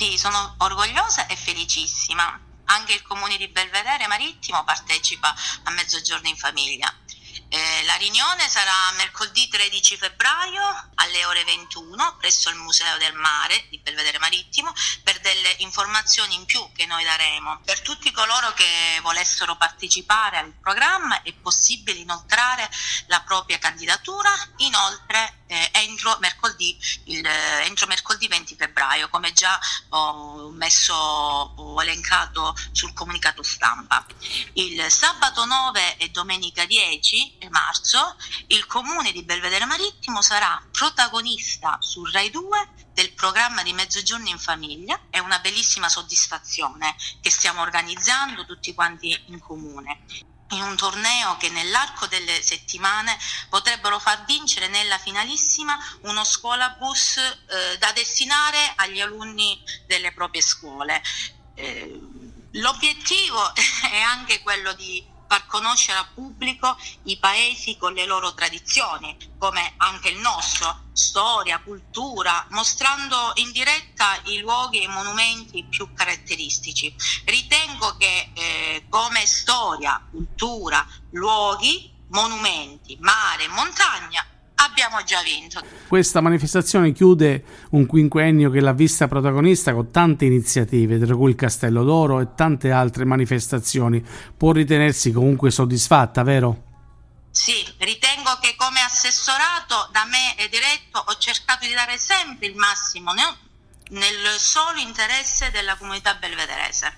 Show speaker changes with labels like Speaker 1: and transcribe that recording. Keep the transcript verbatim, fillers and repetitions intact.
Speaker 1: Sì, sono orgogliosa e felicissima. Anche il Comune di Belvedere Marittimo partecipa a Mezzogiorno in Famiglia. Eh, la riunione sarà mercoledì tredici febbraio alle ore ventuno presso il Museo del Mare di Belvedere Marittimo per delle informazioni in più che noi daremo. Per tutti coloro che volessero partecipare al programma è possibile inoltrare la propria candidatura inoltre eh, entro mercoledì il, eh, entro mercoledì venti febbraio, come già ho messo ho elencato sul comunicato stampa. Il sabato nove e domenica dieci marzo il Comune di Belvedere Marittimo sarà protagonista su Rai due del programma di Mezzogiorno in Famiglia. È una bellissima soddisfazione che stiamo organizzando tutti quanti in comune, in un torneo che nell'arco delle settimane potrebbero far vincere nella finalissima uno scuolabus eh, da destinare agli alunni delle proprie scuole. Eh, l'obiettivo è anche quello di far conoscere al pubblico i paesi con le loro tradizioni, come anche il nostro, storia, cultura, mostrando in diretta i luoghi e i monumenti più caratteristici. Ritengo che eh, come storia, cultura, luoghi, monumenti, mare, montagna, abbiamo già vinto.
Speaker 2: Questa manifestazione chiude un quinquennio che l'ha vista protagonista con tante iniziative, tra cui il Castello d'Oro e tante altre manifestazioni. Può ritenersi comunque soddisfatta, vero?
Speaker 1: Sì, ritengo che come assessorato da me e diretto ho cercato di dare sempre il massimo nel solo interesse della comunità belvederese.